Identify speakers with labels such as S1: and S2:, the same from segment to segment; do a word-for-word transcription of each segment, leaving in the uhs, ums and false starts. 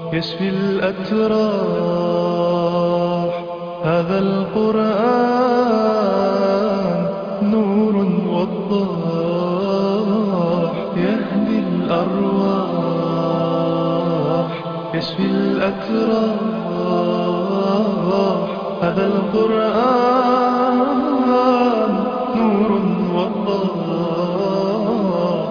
S1: يشفي الأتراح. هذا القرآن نور وضاح، يهدي الأرواح. يشفي الأتراح. هذا القرآن نور وضاح،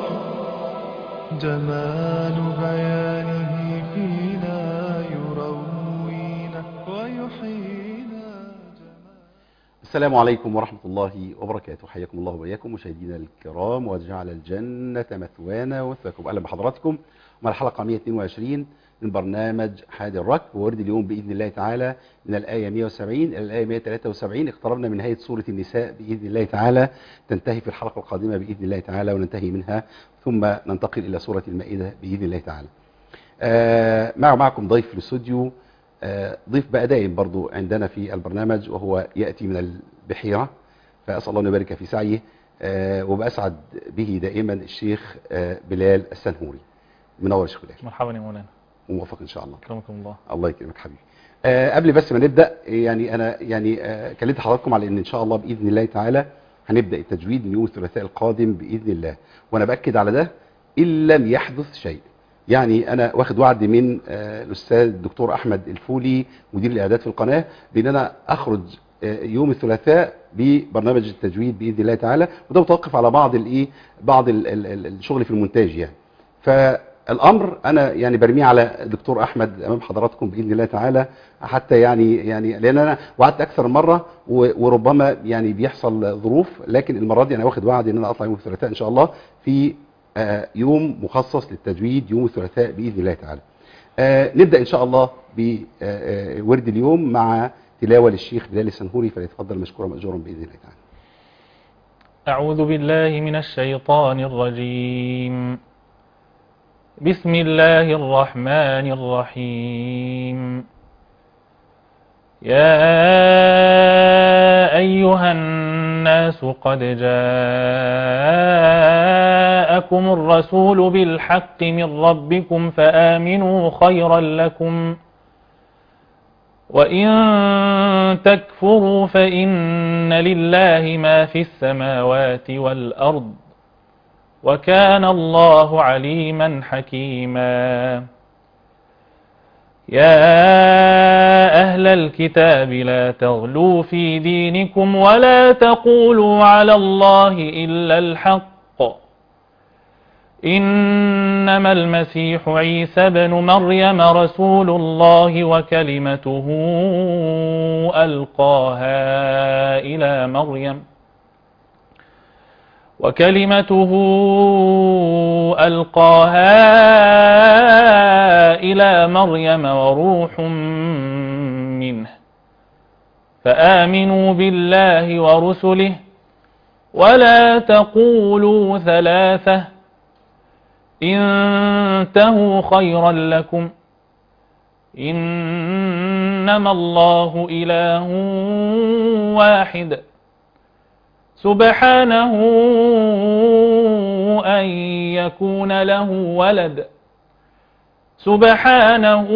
S1: جمال بيانه فينا يروينا ويحيينا.
S2: السلام عليكم ورحمة الله وبركاته. حياكم الله وبياكم مشاهدينا الكرام، وجعل الجنة مثوانا ومثواكم. أهلا بحضراتكم مع الحلقة مئة واثنين وعشرين من برنامج حاد الركب. وورد اليوم بإذن الله تعالى من الآية مئة وسبعين إلى الآية مئة وثلاثة وسبعين. اقتربنا من نهاية سورة النساء بإذن الله تعالى، تنتهي في الحلقة القادمة بإذن الله تعالى وننتهي منها، ثم ننتقل إلى سورة المائدة بإذن الله تعالى. آه مع معكم ضيف في الاستوديو، آه ضيف بقى دائم برضو عندنا في البرنامج، وهو يأتي من البحيرة، فأسأل الله أن يبارك في سعيه. آه وبأسعد به دائما الشيخ آه بلال السنهوري. منور الشيخ بلال.
S3: مرحبا يا مولانا.
S2: موفق ان شاء الله.
S3: كرمكم الله.
S2: الله يكرمك حبيبي. آه قبل بس ما نبدا، يعني انا يعني آه كلمت حضراتكم على ان ان شاء الله باذن الله تعالى هنبدا التجويد من يوم الثلاثاء القادم باذن الله، وانا باكد على ده ان لم يحدث شيء. يعني انا واخد وعد من آه الاستاذ الدكتور احمد الفولي مدير الاعداد في القناه بان انا اخرج آه يوم الثلاثاء ببرنامج التجويد باذن الله تعالى، وده متوقف على بعض الايه بعض ال ال ال الشغل في المونتاج يعني. ف الامر انا يعني برميه على دكتور احمد امام حضراتكم باذن الله تعالى، حتى يعني يعني لان انا وعدت اكثر من مره وربما يعني بيحصل ظروف، لكن المره دي انا واخد وعد ان انا اطلع يوم الثلاثاء ان شاء الله في يوم مخصص للتجويد يوم الثلاثاء باذن الله تعالى. نبدا ان شاء الله بورد اليوم مع تلاوه للشيخ بلال السنهوري، فليتفضل مشكورا ماجورا باذن الله تعالى.
S3: أعوذ بالله من الشيطان الرجيم. بسم الله الرحمن الرحيم. يا أيها الناس قد جاءكم الرسول بالحق من ربكم فآمنوا خيرا لكم، وإن تكفروا فإن لله ما في السماوات والأرض، وكان الله عليما حكيما. يا أهل الكتاب لا تغلوا في دينكم ولا تقولوا على الله إلا الحق، إنما المسيح عيسى بن مريم رسول الله وكلمته ألقاها إلى مريم وكلمته ألقاها إلى مريم وروح منه، فآمنوا بالله ورسله ولا تقولوا ثلاثة، انتهوا خيرا لكم، إنما الله إله واحد، سبحانه أن يكون له ولد، سبحانه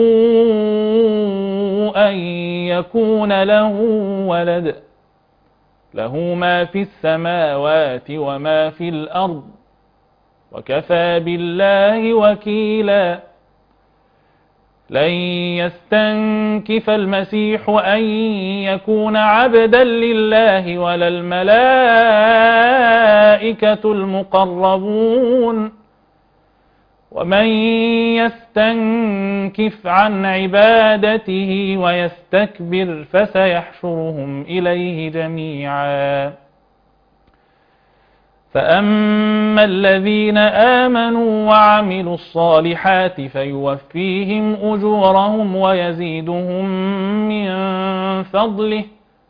S3: أن يكون له ولد، له ما في السماوات وما في الأرض، وكفى بالله وكيلا. لن يستنكف المسيح أن يكون عبدا لله ولا الملائكة المقربون، ومن يستنكف عن عبادته ويستكبر فسيحشرهم إليه جميعا. فأما الذين آمنوا وعملوا الصالحات فيوفيهم أجورهم ويزيدهم من فضله،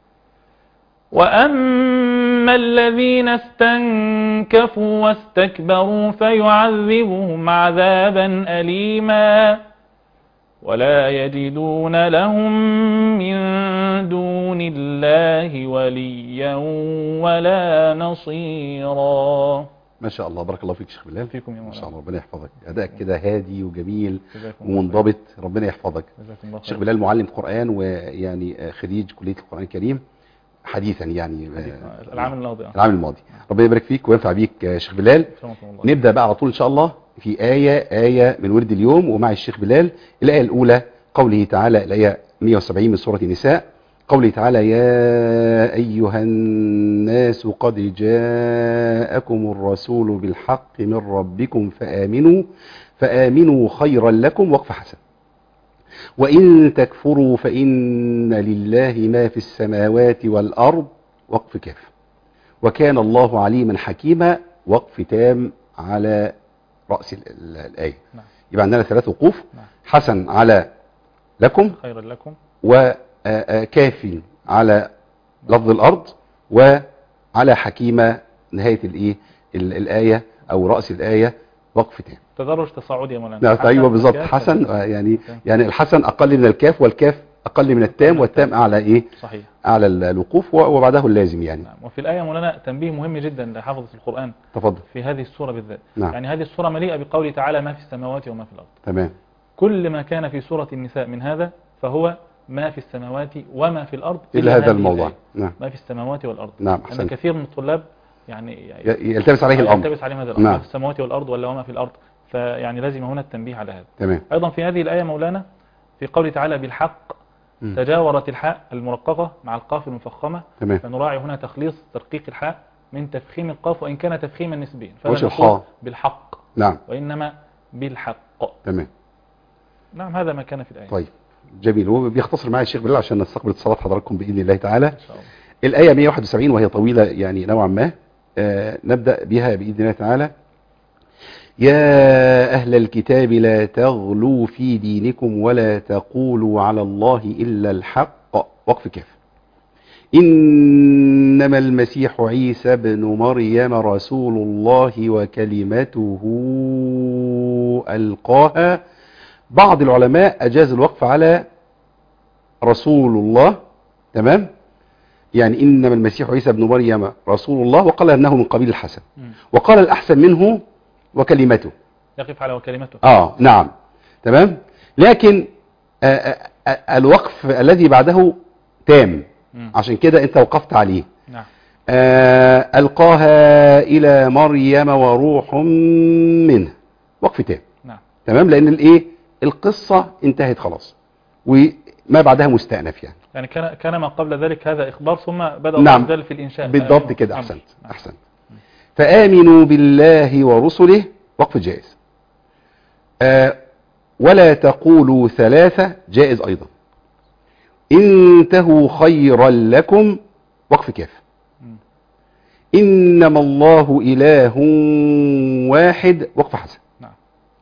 S3: وأما الذين استنكفوا واستكبروا فيعذبهم عذابا أليما، ولا يجدون لهم من دون الله وليا ولا نصيرا.
S2: ما شاء الله، بارك الله فيك شيخ بلال.
S3: فيكم يا
S2: ما شاء
S3: مولانا.
S2: الله، ربنا يحفظك. ادائك كده هادي وجميل
S3: جزاكم الله
S2: ومنضبط، ربنا يحفظك.
S3: خير. جزاكم الله
S2: شيخ
S3: خير.
S2: بلال معلم قرآن، ويعني خريج كلية القرآن الكريم حديثا، يعني
S3: حديث العام الماضي. آه.
S2: العام الماضي. ربنا يبارك فيك وينفع بيك يا شيخ بلال.
S3: رحمكم الله.
S2: نبدأ بقى على طول إن شاء الله في آية آية من ورد اليوم ومع الشيخ بلال. الآية الأولى قوله تعالى، الآية مئة وسبعين من سورة النساء، قوله تعالى: يا أيها الناس قد جاءكم الرسول بالحق من ربكم فآمنوا فآمنوا خيرا لكم. وقف حسن. وإن تكفروا فإن لله ما في السماوات والأرض. وقف كاف. وكان الله عليما حكيما. وقف تام على رأس ال- ال- الآية.
S3: نعم.
S2: يبقى عندنا ثلاث وقوف.
S3: نعم.
S2: حسن على لكم،
S3: خيرا لكم.
S2: وكاف على لفظ الأرض، وعلى حكيمة نهاية الإيه ال- الآية أو رأس الآية. وقف تام.
S3: تدرج تصاعدي يا مولانا.
S2: نعم،
S3: حسن
S2: ايوه بالظبط.
S3: وكاف.
S2: حسن آه، يعني
S3: تمام.
S2: يعني الحسن اقل من الكاف، والكاف اقل من التام، والتام اعلى ايه؟
S3: صحيح.
S2: اعلى ال- الوقوف، و- وبعده اللازم يعني.
S3: نعم. وفي الآية مولانا تنبيه مهم جدا لحافظة القرآن
S2: تفضل.
S3: في هذه السورة بالذات.
S2: نعم.
S3: يعني هذه السورة مليئة بقوله تعالى: ما في السماوات وما في الأرض.
S2: تمام.
S3: كل ما كان في سورة النساء من هذا فهو ما في السماوات وما في الأرض
S2: إلا هذا
S3: هذه
S2: الموضوع.
S3: الآية.
S2: نعم.
S3: ما في السماوات والأرض.
S2: نعم،
S3: أن
S2: أحسنت.
S3: كثير من الطلاب يعني
S2: ي- يلتبس عليه الامر.
S3: يلتبس عليهم هذا الأمر.
S2: نعم.
S3: ما في السماوات والأرض ولا وما في الأرض. فيعني لازم هنا التنبيه على هذا.
S2: تمام.
S3: أيضا في هذه الآية مولانا في قوله تعالى: بالحق،
S2: مم.
S3: تجاورت الحاء المرققة مع القاف المفخمة.
S2: تمام.
S3: فنراعي هنا تخليص ترقيق الحاء من تفخيم القاف، وإن كان تفخيما نسبيا.
S2: وش
S3: فلا
S2: الحاء؟
S3: نقول بالحق،
S2: نعم.
S3: وإنما بالحق.
S2: تمام.
S3: نعم، هذا ما كان في الآية.
S2: طيب، جميل. هو بيختصر معايا الشيخ بلال عشان نستقبل اتصالات حضراتكم باذن الله تعالى.
S3: إن شاء الله.
S2: الايه مئة وواحد وسبعين وهي طويله يعني نوعا ما. آه نبدا بها باذن الله تعالى. يا أهل الكتاب لا تغلوا في دينكم ولا تقولوا على الله إلا الحق. وقف كاف. إنما المسيح عيسى بن مريم رسول الله وكلمته ألقاها. بعض العلماء أجاز الوقف على رسول الله. تمام. يعني إنما المسيح عيسى بن مريم رسول الله، وقال أنه من قبيل الحسن،
S3: مم.
S2: وقال الأحسن منه وكلمته.
S3: يقف على وكلمته.
S2: آه نعم. تمام. لكن آآ آآ الوقف الذي بعده تام،
S3: مم.
S2: عشان كده أنت وقفت عليه.
S3: نعم.
S2: آه ألقاها إلى مريم وروح منه. وقف تام.
S3: نعم.
S2: تمام. لأن الإيه القصة انتهت خلاص، وما بعدها مستأنف يعني.
S3: يعني كان كان ما قبل ذلك هذا إخبار، ثم بدأ
S2: نعم.
S3: الله في الإنشاء.
S2: بالضبط
S3: فآمنوا.
S2: كده.
S3: نعم.
S2: أحسنت.
S3: نعم.
S2: أحسنت. فآمنوا بالله ورسله. وقف جائز. آه ولا تقولوا ثلاثة. جائز أيضا. انتهوا خيرا لكم. وقف كاف.
S3: مم.
S2: إنما الله إله واحد. وقف حسن.
S3: نعم.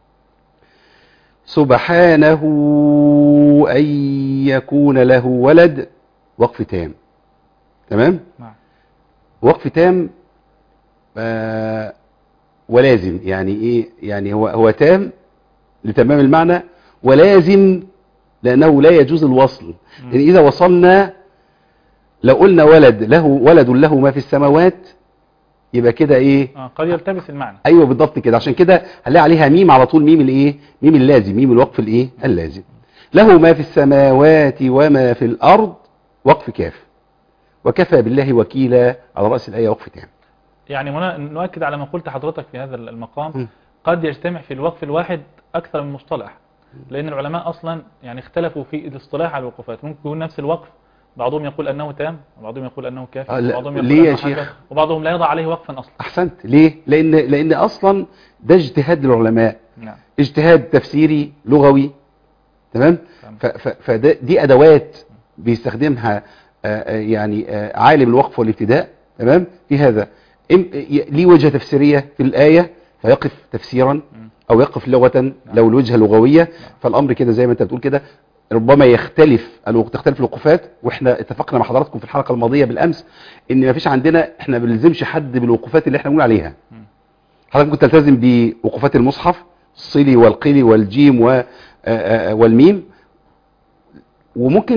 S2: سبحانه أن يكون له ولد. وقف تام. تمام.
S3: نعم.
S2: وقف تام آه ولازم. يعني ايه؟ يعني هو هو تام لتمام المعنى، ولازم لانه لا يجوز الوصل. لان اذا وصلنا لو قلنا ولد له ولد له ما في السماوات، يبقى كده ايه؟
S3: آه. قد يلتبس المعنى.
S2: ايوه بالضبط كده. عشان كده هنلاقي عليها ميم على طول، ميم الايه؟ ميم اللازم، ميم الوقف الايه؟ اللازم. له ما في السماوات وما في الارض. وقف كاف. وكفى بالله وكيلا على راس الايه. وقف تام.
S3: يعني هنا نؤكد على ما قلت حضرتك في هذا المقام.
S2: م.
S3: قد يجتمع في الوقف الواحد أكثر من مصطلح، لأن العلماء أصلا يعني اختلفوا في الاصطلاح على الوقوفات. ممكن يكون نفس الوقف بعضهم يقول أنه تام، وبعضهم يقول أنه كافي،
S2: آه، لا.
S3: وبعضهم يقول
S2: ليه يا
S3: أنه
S2: شيخ؟
S3: حسن، وبعضهم لا يضع عليه وقفا أصلا.
S2: احسنت. ليه؟ لان لان اصلا ده اجتهاد العلماء،
S3: نعم.
S2: اجتهاد تفسيري لغوي. تمام.
S3: تمام.
S2: فدي ادوات بيستخدمها آه، آه، يعني آه، عالم الوقف والابتداء. تمام. في هذا إم- ي- ليه وجهه تفسيريه في الايه فيقف تفسيرا،
S3: م.
S2: او يقف لغه لو الوجهه لغويه. فالامر كده زي ما انت بتقول كده، ربما يختلف الوقت، تختلف الوقوفات. واحنا اتفقنا مع حضراتكم في الحلقه الماضيه بالامس ان ما فيش عندنا، احنا ما بنلزمش حد بالوقوفات اللي احنا بنقول عليها.
S3: م.
S2: حضرتك ممكن تلتزم بوقوفات المصحف، الصلي والقلي والجيم و- آه، آه، والميم، وممكن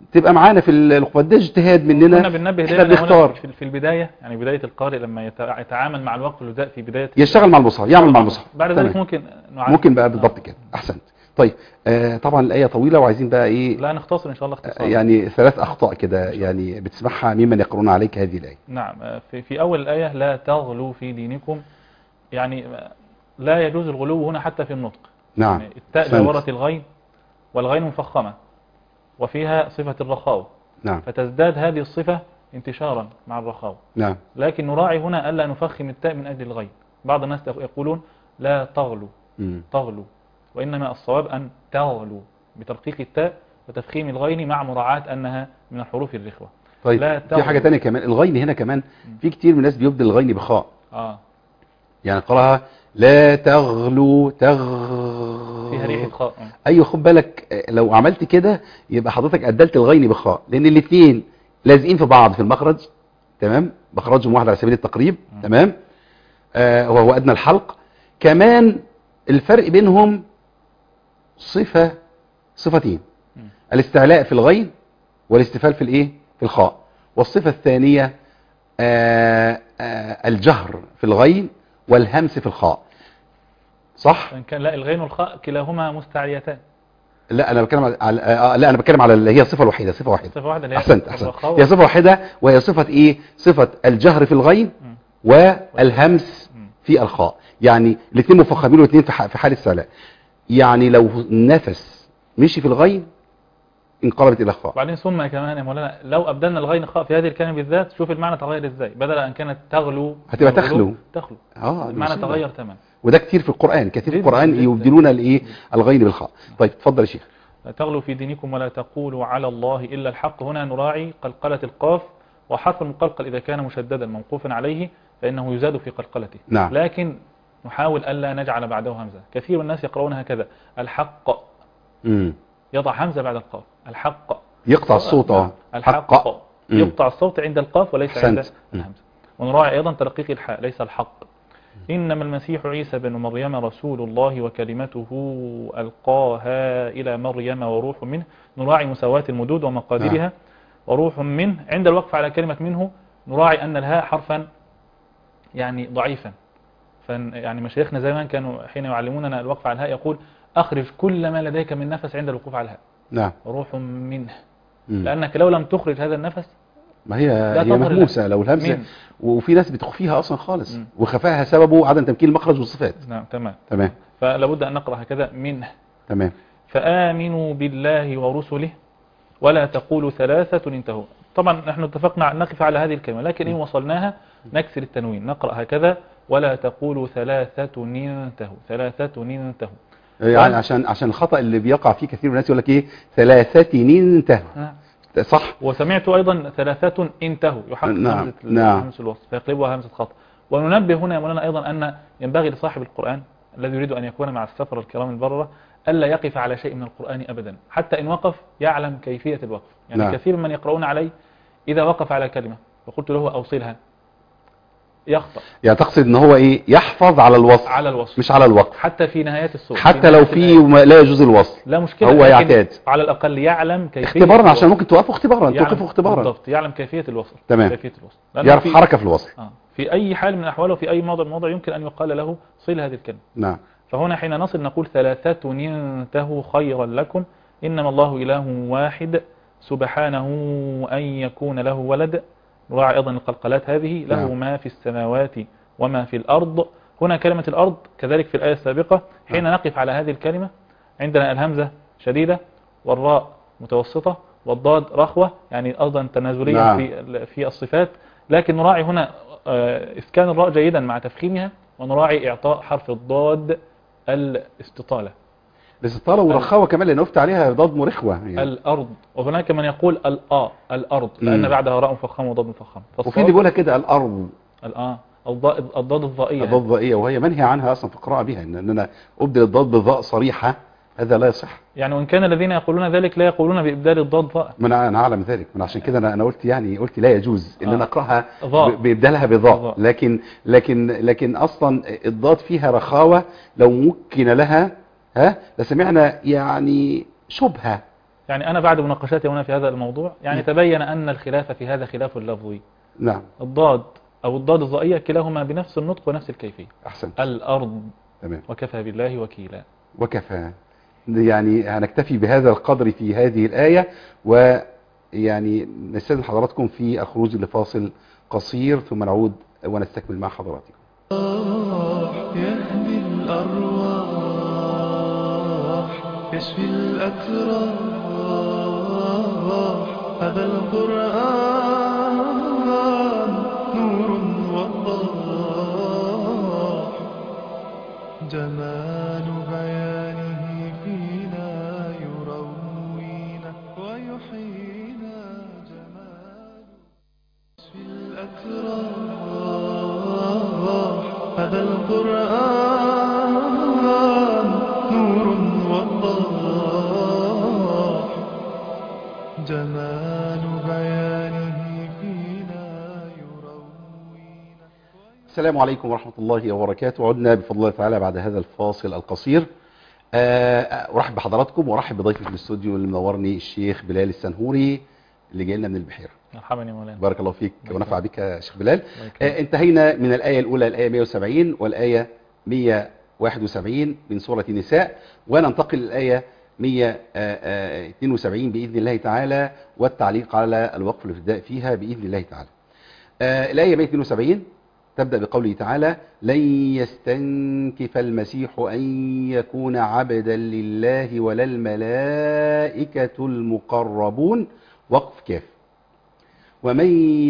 S2: تبقى معانا في الوقفات، ده اجتهاد مننا،
S3: كنا بننبه
S2: احنا
S3: دايما
S2: بنختار.
S3: في في البدايه، يعني بدايه القارئ لما يتع- يتعامل مع الوقف الجزاء في بدايه
S2: يشتغل مع المصحف، يعمل مع المصحف.
S3: بعد
S2: تمام.
S3: ذلك ممكن نعرف.
S2: ممكن بقى بالضبط كده. احسنت. طيب آه طبعا الايه طويله وعايزين بقى ايه،
S3: لا نختصر ان شاء الله اختصارا.
S2: يعني ثلاث اخطاء كده يعني بتسمعها ممن يقرؤون عليك هذه الايه.
S3: نعم. آه، في في اول الايه لا تغلوا في دينكم، يعني آه، لا يجوز الغلو هنا حتى في النطق.
S2: نعم.
S3: يعني التاء
S2: أحسنت.
S3: جاورت الغين، والغين مفخمه وفيها صفه الرخاوه،
S2: نعم.
S3: فتزداد هذه الصفه انتشارا مع الرخاوه.
S2: نعم.
S3: لكن نراعي هنا الا نفخم التاء من اجل الغين. بعض الناس يقولون لا تغلو
S2: مم.
S3: تغلو، وإنما الصواب أن تغلو بترقيق التاء وتفخيم الغين مع مراعاة أنها من الحروف الرخوة.
S2: طيب
S3: لا
S2: في
S3: تغلو.
S2: حاجه تانية كمان، الغين هنا كمان في كتير من الناس بيبدل الغين بخاء،
S3: آه
S2: يعني قراها لا تغلو تغ
S3: فيها ريحة خاء. آه.
S2: ايوه خد بالك، آه، لو عملت كده يبقى حضرتك أدلت الغين بخاء، لان الاثنين لازقين في بعض في المخرج، تمام، مخرجهم واحد على سبيل التقريب، تمام، آه وهو ادنى الحلق. كمان الفرق بينهم صفة صفتين، الاستعلاء في الغين والاستفال في الايه في الخاء. والصفة الثانية آه آه الجهر في الغين والهمس في الخاء، صح؟
S3: فإن كان لا، الغين والخاء كلاهما مستعليتان.
S2: لا انا بتكلم على آه لا انا بتكلم على اللي هي صفة الوحيدة، صفة واحدة.
S3: صفة واحدة اللي هي
S2: احسنت احسنت
S3: الرخاوة.
S2: هي صفة واحدة، وهي صفة ايه؟ صفة الجهر في الغين
S3: مم.
S2: والهمس
S3: مم.
S2: في الخاء، يعني الاثنين مفخمين والاثنين في ح- في حال استعلاء. يعني لو نفس مشي في الغين انقلبت الى خاء.
S3: وبعدين ثم كمان يا مولانا لو أبدلنا الغين خاء في هذه الكلمة بالذات، شوف المعنى تغير إزاي، بدل أن كانت تغلو
S2: هتبقى
S3: الغلو،
S2: تخلو.
S3: تخلو.
S2: اه
S3: المعنى
S2: مصيبة.
S3: تغير تماما.
S2: وده كتير في القرآن، كثير في
S3: جداً
S2: القرآن
S3: جداً.
S2: يبدلون الايه الغين بالخاء. طيب اتفضل يا شيخ.
S3: لا تغلوا في دينكم ولا تقولوا على الله إلا الحق. هنا نراعي قلقلة القاف، وحرف المقلقل إذا كان مشددا موقوفا عليه فإنه يزاد في قلقلته.
S2: نعم.
S3: لكن نحاول ألا نجعل بعده همزة. كثير من الناس يقرؤون هكذا الحق،
S2: امم
S3: يضع همزة بعد القاف، الحق
S2: يقطع الصوت اه
S3: الحق
S2: حق. مم.
S3: يقطع الصوت عند القاف وليس
S2: أحسنت.
S3: عند الهمزة. ونراعي أيضا ترقيق الحاء، ليس الحق. إنما المسيح عيسى بن مريم رسول الله وكلمته ألقاها إلى مريم وروح منه. نراعي مساواة المدود ومقاديرها.
S2: نعم.
S3: وروح منه. عند الوقف على كلمة منه نراعي أن الهاء حرفا يعني ضعيفا، فن يعني مشايخنا زمان كانوا حين يعلموننا الوقف على الهاء يقول أخرج كل ما لديك من نفس عند الوقوف على الهاء.
S2: نعم.
S3: روح منه.
S2: مم.
S3: لأنك لو لم تخرج هذا النفس
S2: ما هي
S3: لا
S2: هي
S3: تظهر
S2: مهموسة
S3: لها.
S2: لو الهمزة،
S3: مين؟
S2: وفي ناس بتخفيها اصلا خالص،
S3: مم.
S2: وخفاها سببه عدم تمكين المخرج والصفات.
S3: نعم تمام.
S2: تمام
S3: فلابد أن نقرأ هكذا منه.
S2: تمام.
S3: فآمنوا بالله ورسله ولا تقولوا ثلاثة انتهوا. طبعا نحن اتفقنا نقف على هذه الكلمة، لكن إن وصلناها نكسر التنوين، نقرأ هكذا ولا تقولوا ثلاثة انتهوا، ثلاثة انتهوا.
S2: يعني عشان عشان الخطأ اللي بيقع فيه كثير من الناس يقول لك ايه ثلاثة انتهوا،
S3: نعم.
S2: صح؟
S3: وسمعت أيضا ثلاثة انتهوا يحقق
S2: نعم،
S3: همزة
S2: نعم.
S3: همزة الوصل فيقلبها همزة خطأ. وننبه هنا يا مولانا أيضا أن ينبغي لصاحب القرآن الذي يريد أن يكون مع السفر الكرام البررة ألا يقف على شيء من القرآن أبدا، حتى إن وقف يعلم كيفية الوقف. يعني
S2: نعم.
S3: كثير من يقرؤون علي إذا وقف على كلمة وقلت له أوصلها يخطأ
S2: يعني تقصد ان هو ايه يحفظ على الوصل
S3: على الوصل
S2: مش على الوقف،
S3: حتى في نهايات السورة،
S2: حتى لو في ما لا يجوز الوصل
S3: لا مشكلة،
S2: هو
S3: لكن
S2: يعتاد
S3: على الأقل يعلم كيفية
S2: اختبارا،
S3: الوصل.
S2: عشان ممكن توقفه اختبارا
S3: يعلم
S2: توقفه اختبارا
S3: بالضبط، يعلم كيفية الوصل.
S2: تمام.
S3: كيفية الوصل لأنه
S2: يعرف
S3: في
S2: حركة في الوصل.
S3: آه. في أي حال من الأحوال وفي أي موضع من المواضع يمكن أن يقال له صل هذه الكلمة.
S2: نعم.
S3: فهنا حين نصل نقول ثلاثة انتهوا خيرا لكم إنما الله إله واحد سبحانه أن يكون له ولد. نراعي أيضا القلقلات هذه، له
S2: نعم.
S3: ما في السماوات وما في الأرض. هنا كلمة الأرض كذلك في الآية السابقة حين
S2: نعم.
S3: نقف على هذه الكلمة عندنا الهمزة شديدة والراء متوسطة والضاد رخوة، يعني أيضا تنازلية
S2: نعم.
S3: في في الصفات، لكن نراعي هنا آه، إسكان الراء جيدا مع تفخيمها، ونراعي إعطاء حرف الضاد الاستطالة.
S2: الاستطالة ورخاوة كمان لأن وقفت عليها ضاد مرخوة يعني.
S3: الأرض، وهناك من يقول الآ الأرض لأن
S2: مم.
S3: بعدها راء مفخم وضاد مفخم.
S2: وفي اللي بيقولها كده الأرض
S3: الآ الضاد الضاد الضائية
S2: الضاد ضائية، وهي منهي عنها أصلا في القراءة بها، إن إن أنا أبدل الضاد بالضاء صريحة هذا لا يصح.
S3: يعني وإن كان الذين يقولون ذلك لا يقولون بإبدال الضاد ضاء.
S2: من أنا أعلم ذلك، من عشان كده أنا أنا قلت يعني قلت لا يجوز إن
S3: آه.
S2: أنا أقرأها
S3: ضاء.
S2: ب- بإبدالها بضاء،
S3: ضاء.
S2: لكن لكن لكن أصلا الضاد فيها رخاوة لو ممكن لها ها لسمعنا يعني شبهة
S3: يعني أنا بعد مناقشاتي هنا في هذا الموضوع يعني تبين أن الخلاف في هذا خلاف لفظي.
S2: نعم.
S3: الضاد أو الضاد الظائية كلاهما بنفس النطق ونفس الكيفية.
S2: أحسنت.
S3: الأرض.
S2: تمام.
S3: وكفى بالله وكيلا.
S2: وكفى. يعني هنكتفي بهذا القدر في هذه الآية، ويعني نستأذن حضراتكم في الخروج لفاصل قصير ثم نعود ونستكمل مع حضراتكم.
S1: يهدي الأرواح يشفي الأتراح، هذا القرآن نور وضاح، جمال بيانه فينا يروينا ويحيينا، جمال يشفي الأتراح، هذا القرآن نور وضاح، جمال بيانه فينا يروينا.
S2: السلام عليكم ورحمة الله وبركاته. عدنا بفضل الله تعالى بعد هذا الفاصل القصير. أرحب بحضراتكم وأرحب بضيفي في الاستوديو اللي منورني الشيخ بلال السنهوري اللي جاي لنا من البحيرة.
S3: مرحبا يا مولانا.
S2: بارك الله فيك ونفع بك يا شيخ بلال. آه انتهينا من الآية الأولى الآية مئة وسبعين والآية مئة وواحد وسبعين من سورة النساء، وننتقل للآية مئة واثنين وسبعين بإذن الله تعالى والتعليق على الوقف الابتدائي فيها بإذن الله تعالى. آه الآية مئة واثنين وسبعين تبدأ بقوله تعالى: لن يستنكف المسيح أن يكون عبدا لله ولا الملائكة المقربون، وقف كاف. ومن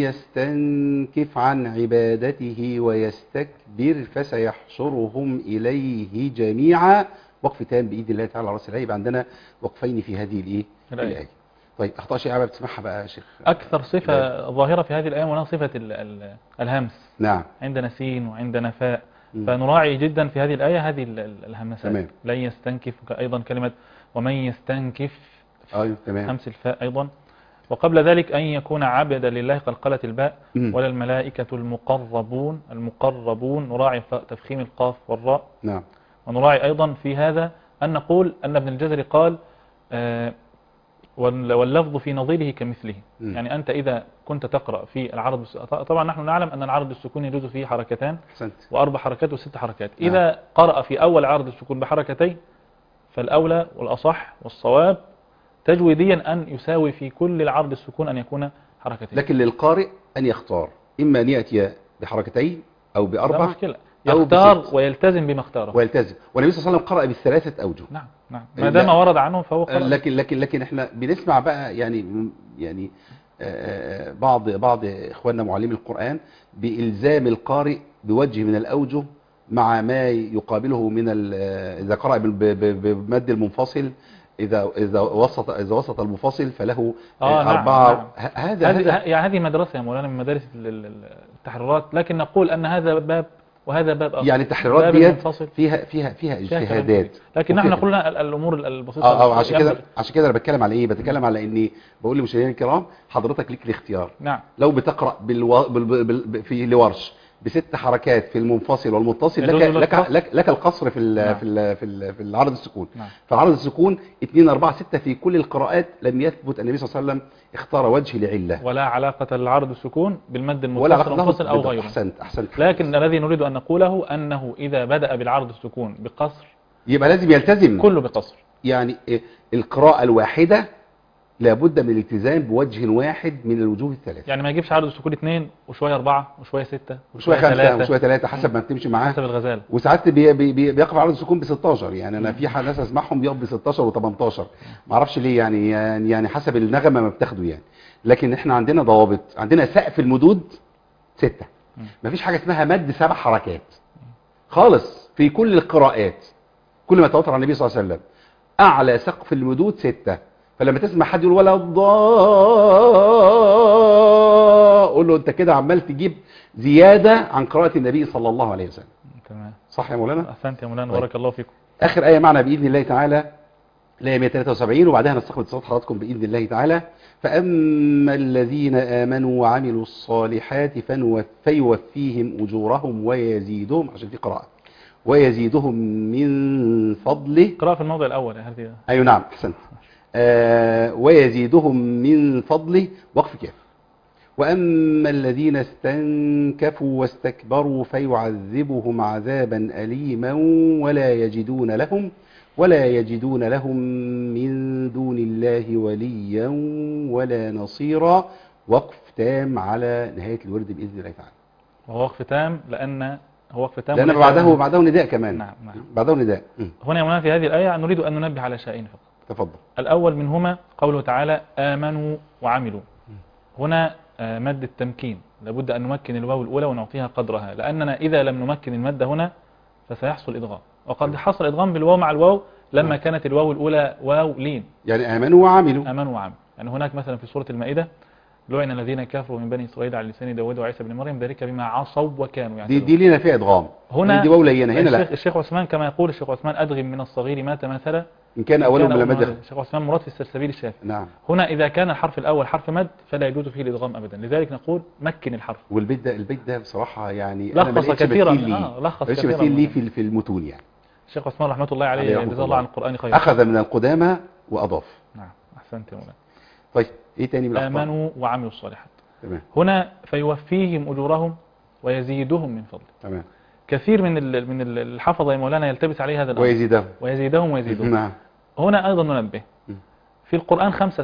S2: يستنكف عن عبادته ويستكبر فسيحشرهم إليه جميعا، وقف تام بإذن الله تعالى على رأس الآية. يبقى عندنا وقفين في هذه الإيه الآية. طيب أخطاء شيء بتسمعها بقى يا شيخ؟
S3: أكثر صفة ظاهرة في هذه الآية وهي صفة ال ال الهمس.
S2: نعم.
S3: عندنا سين وعندنا فاء،
S2: م.
S3: فنراعي جدا في هذه الآية هذه الهمسات.
S2: تمام.
S3: لن يستنكف، أيضا كلمة ومن يستنكف
S2: أيوه تمام.
S3: همس الفاء أيضا. وقبل ذلك أن يكون عبدا لله قلقلة الباء،
S2: م.
S3: ولا الملائكة المقربون المقربون نراعي تفخيم القاف والراء.
S2: نعم.
S3: ونراعي أيضا في هذا أن نقول أن ابن الجزري قال آه واللفظ في نظيره كمثله. م. يعني أنت إذا كنت تقرأ في العرض، طبعا نحن نعلم أن العرض السكون يجوز فيه حركتان
S2: حسنت.
S3: وأربع حركات وست حركات.
S2: نعم.
S3: إذا قرأ في أول عرض السكون بحركتين فالأولى والأصح والصواب تجويديا أن يساوي في كل العرض السكون أن يكون حركتين.
S2: لكن للقارئ أن يختار إما أن يأتي بحركتين أو بأربع،
S3: لا مشكلة، يختار ويلتزم بما اختاره
S2: ويلتزم. والنبي صلى الله عليه وسلم قرأ بالثلاثة أوجه.
S3: نعم نعم، ما دام ورد عنه فهو قرأ.
S2: لكن لكن لكن احنا بنسمع بقى يعني يعني آه بعض بعض اخواننا معلمي القرآن بإلزام القارئ بوجه من الأوجه مع ما يقابله من إذا قرأ بمد المنفصل، إذا إذا وسط إذا وسط المفصل فله
S3: آه
S2: أربعة.
S3: نعم نعم.
S2: هذا
S3: هذه يعني هذه مدرسة يا مولانا من مدارس التحريرات، لكن نقول أن هذا باب وهذا باب آخر.
S2: يعني التحريرات ديت فيها فيها فيها اجتهادات،
S3: لكن نحن قلنا الأمور البسيطة.
S2: اه اه عشان كده عشان كده انا بتكلم على ايه؟ بتكلم على اني بقول لمشاهدينا الكرام حضرتك ليك الاختيار.
S3: نعم.
S2: لو بتقرأ بالو... بال... بال... في لورش بست حركات في المنفصل والمتصل لك لك لك, لك القصر في ال نعم. في ال في ال في العرض السكون. نعم. فالعرض السكون اثنين أربعة ستة في كل القراءات لم يثبت النبي صلى الله عليه وسلم اختار وجه لعلة،
S3: ولا علاقة العرض السكون بالمد المتصل المنفصل أو غيره.
S2: أحسنت أحسنت.
S3: لكن الذي نريد أن نقوله أنه إذا بدأ بالعرض السكون بقصر
S2: يبقى لازم يلتزم
S3: كله بقصر.
S2: يعني القراءة الواحدة لابد من الالتزام بوجه واحد من الوجوه الثلاثة.
S3: يعني ما يجيبش عرض السكون اثنين وشوية أربعة وشوية ستة
S2: وشوية خمسة وشوية ثلاثة حسب ما بتمشي معاه،
S3: حسب الغزال.
S2: وساعات بي بي بي بيقف عرض السكون ب ستاشر. يعني أنا في ناس أسمعهم بيقف ب ستاشر و تمنتاشر، ما أعرفش ليه، يعني يعني حسب النغمة ما بتاخده يعني. لكن إحنا عندنا ضوابط، عندنا سقف المدود ستة، ما فيش حاجة اسمها مد سبع حركات خالص في كل القراءات. كل ما تواتر عن النبي صلى الله عليه وسلم أعلى سقف المدود ستة. فلما تسمع حد يقول ولا الضاء قول له انت كده عمال تجيب زيادة عن قراءة النبي صلى الله عليه وسلم.
S3: تمام.
S2: صح يا مولانا؟
S3: أحسنت يا مولانا، بارك الله فيكم.
S2: آخر آية معنا بإذن الله تعالى الآية مئة وثلاثة وسبعين، وبعدها نستقبل اتصالات حضراتكم بإذن الله تعالى. فأما الذين آمنوا وعملوا الصالحات فيوفيهم أجورهم ويزيدهم، عشان في قراءة ويزيدهم من فضله.
S3: قراءة في الموضع الأول هذه.
S2: أيوة نعم أحسنت. آه ويزيدهم من فضله وقف كاف. وأما الذين استنكفوا واستكبروا فيعذبهم عذابا أليما ولا يجدون لهم ولا يجدون لهم من دون الله وليا ولا نصيرا. وقف تام على نهاية الورد بإذن الله تعالى.
S3: وهو وقف تام لأن هو وقف تام
S2: لأن بعده بعده نداء كمان.
S3: نعم نعم.
S2: بعده نداء.
S3: هنا يا في هذه الآية نريد أن ننبه على شيئين فقط.
S2: تفضل.
S3: الأول منهما قوله تعالى آمنوا وعملوا. هنا مد التمكين، لابد أن نمكن الواو الأولى ونعطيها قدرها، لأننا إذا لم نمكن المادة هنا فسيحصل إدغام، وقد حصل إدغام بالواو مع الواو لما كانت الواو الأولى واو لين.
S2: يعني آمنوا وعملوا.
S3: آمنوا وعملوا. يعني هناك مثلا في سورة المائدة لعن الذين كفروا من بني إسرائيل على لسان داود وعيسى بن مريم ذلك بما عصوا وكانوا يعني
S2: دي, دي لنا فيها إدغام.
S3: هنا
S2: دي واو لينة هنا
S3: الشيخ,
S2: لا.
S3: الشيخ عثمان كما يقول الشيخ عثمان أدغم من الصغير ما تماثل
S2: إن كان أوله بلا مد.
S3: الشيخ عثمان مراد في السلسبيل الشافعي.
S2: نعم.
S3: هنا إذا كان الحرف الأول حرف مد فلا يجوز فيه الإدغام أبدا، لذلك نقول مكن الحرف.
S2: والبيت ده البيت ده بصراحة يعني
S3: لخص كثيرا آه لخص
S2: كثيرا لي في في المتون يعني.
S3: الشيخ عثمان رحمة الله عليه جزاه الله عن القرآن خير.
S2: أخذ من القدامى وأضاف.
S3: نعم أحسنت يا مولانا.
S2: طيب إيه تاني من الأخطاء؟
S3: آمنوا وعملوا الصالحات.
S2: تمام.
S3: هنا فيوفيهم أجورهم ويزيدهم من فضله.
S2: تمام.
S3: كثير من من الحفظة يا مولانا يلتبس عليه هذا الأمر.
S2: ويزيدهم.
S3: ويزيدهم ويزيدهم.
S2: نعم.
S3: هنا أيضا ننبه في القرآن خمسة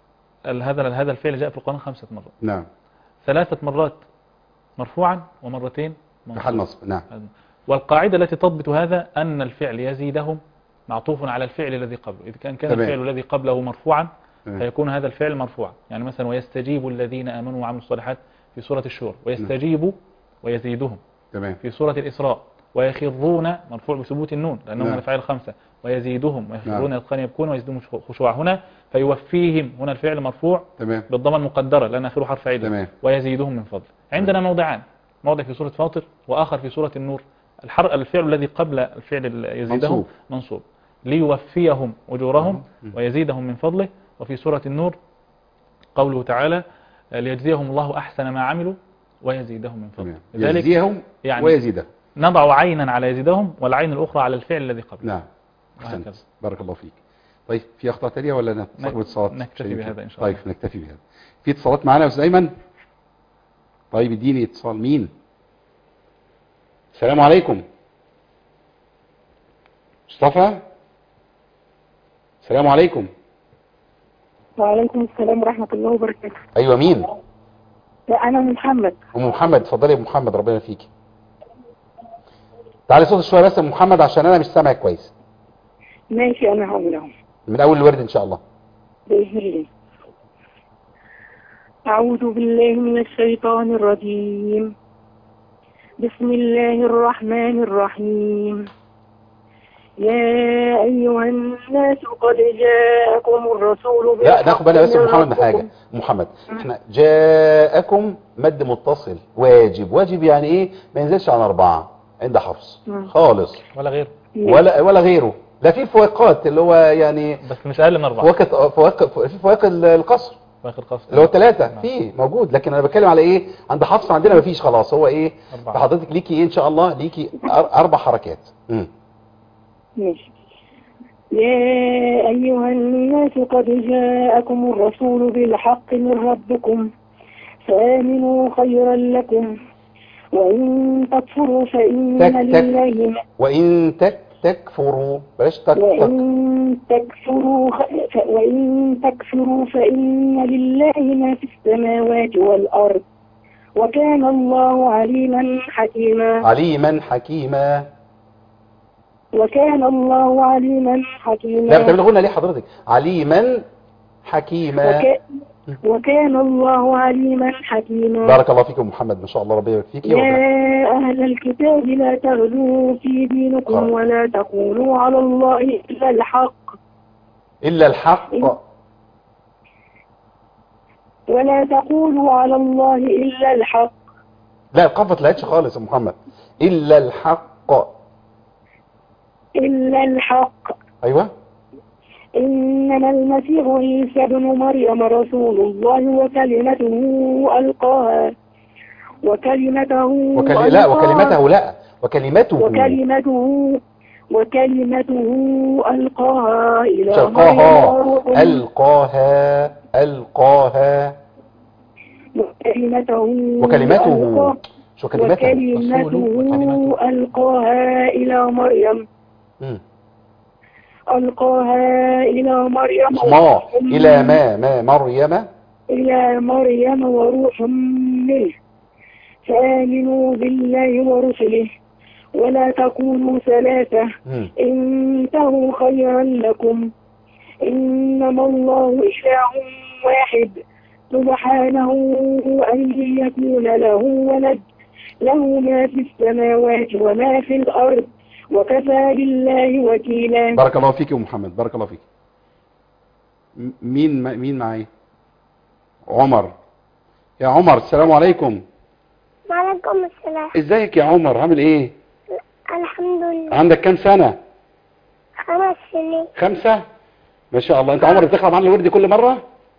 S3: هذا هذا الفعل جاء في القرآن خمسة مرات.
S2: نعم.
S3: ثلاثة مرات مرفوعا ومرتين
S2: في حال نصب. نعم.
S3: والقاعدة التي تضبط هذا أن الفعل يزيدهم معطوف على الفعل الذي قبله. إذا كان كان الفعل الذي قبله مرفوعا فيكون هذا الفعل مرفوعا. يعني مثلا ويستجيب الذين آمنوا وعملوا الصالحات في سورة الشورى، ويستجيب ويزيدهم.
S2: تمام.
S3: في سورة الإسراء ويخرون مرفوع بثبوت النون لأنهم من الأفعال الخمسة، ويزيدهم ويخرون يلقون يبكون ويزيدهم خشوعا. هنا فيوفيهم هنا الفعل مرفوع
S2: تمام.
S3: بالضمة المقدرة لأن آخره حرف عله، ويزيدهم من فضل. عندنا موضعان، موضع في سورة فاطر وآخر في سورة النور. الحر الفعل الذي قبل الفعل يزيدهم منصوب, منصوب. ليوفيهم أجورهم ويزيدهم من فضله. وفي سورة النور قوله تعالى ليجزيهم الله أحسن ما عملوا ويزيدهم من فضله.
S2: يجزيهم يعني ويزيدهم.
S3: نضع عينا على يزيدهم والعين الأخرى على الفعل الذي قبله.
S2: نعم. أحسنت. بارك الله فيك. طيب في أخطاء تانية ولا نستقبل اتصالات؟
S3: نكتفي بهذا إن شاء الله.
S2: طيب نكتفي بهذا. في اتصالات معنا يا أستاذ أيمن؟ طيب اديني اتصال. مين؟ السلام عليكم. مصطفى. السلام عليكم.
S4: وعليكم السلام ورحمة الله وبركاته.
S2: أيوة مين؟
S4: لا أنا محمد.
S2: أم محمد. اتفضلي يا محمد ربنا فيك. تعالي صوت شوية بس يا محمد عشان أنا مش سامعك كويس.
S4: ماشي أنا هقول اهو.
S2: من أول الورد إن شاء الله.
S4: بإذن الله. أعوذ بالله من الشيطان الرجيم. بسم الله الرحمن الرحيم. يا أيها الناس قد جاءكم الرسول بالحق.
S2: لا ناخد بالنا بس محمد حاجة. محمد احنا جاءكم مد متصل واجب. واجب يعني ايه؟ ما ينزلش عن أربعة عند حفص خالص
S3: ولا غيره
S2: ولا ولا غيره. لا في فوائقات اللي هو يعني
S3: بس مش أقل من أربعة.
S2: فوائق فوائق في فوائق القصر اللي هو ثلاثة في موجود. لكن أنا بتكلم على ايه؟ عند حفص عندنا ما فيش خلاص. هو ايه؟ فحضرتك ليكي ايه ان شاء الله؟ ليكي أربع حركات. امم
S4: ماشي. يا أيها الناس قد جاءكم الرسول بالحق من ربكم فآمنوا خيرا لكم وإن تكفروا فإن
S2: تك
S4: لله ما
S2: وإن تك تكفروا بلاش تك
S4: وإن تكفروا ف... وإن تكفروا فإن لله ما في السماوات والأرض وكان الله عليما حكيما.
S2: عليما حكيما.
S4: وكان الله عليما حكيما.
S2: لا بتعمل غنى ليه حضرتك؟ عليما حكيما.
S4: وك... وكان الله عليما حكيما.
S2: بارك الله فيكم محمد ما شاء الله ربنا يبارك فيك.
S4: يا أهل الكتاب لا تغلوا في دينكم قرر. ولا تقولوا على الله إلا الحق
S2: إلا الحق
S4: ولا تقولوا على الله إلا الحق.
S2: لا القافة ما طلعتش خالص يا محمد. إلا الحق.
S4: إلا الحق.
S2: أيوة.
S4: إنما المسيح عيسى بن مريم رسول الله وكلمته ألقاها وكلمته
S2: وكل... لا وكلمته لا وكلمته
S4: وكلمته وكلمته ألقاها إلى مريم
S2: ألقاها
S4: وروح
S2: ألقاها ألقاها
S4: وكلمته
S2: وكلمته
S4: ألقاها
S2: شو كلمته
S4: وكلمته ألقاها إلى مريم
S2: مم.
S4: ألقاها إلى مريم
S2: ما إلى ما ما مريم
S4: إلى مريم وروح منه فآمنوا بالله ورسله ولا تكونوا ثلاثة
S2: مم.
S4: انتهوا خيرا لكم إنما الله إله واحد سبحانه أن يكون له ولد له ما في السماوات وما في الأرض وكفى بالله وكيلا.
S2: بارك الله فيك يا محمد، بارك الله فيك. م- مين م- مين معايا؟ عمر. يا عمر السلام عليكم.
S5: وعليكم السلام.
S2: ازيك يا عمر، عامل ايه؟
S5: الحمد لله.
S2: عندك كام سنة؟
S5: خمس سنين.
S2: خمسة؟ ما شاء الله. انت عمر بتقرأ معانا الورد كل مرة؟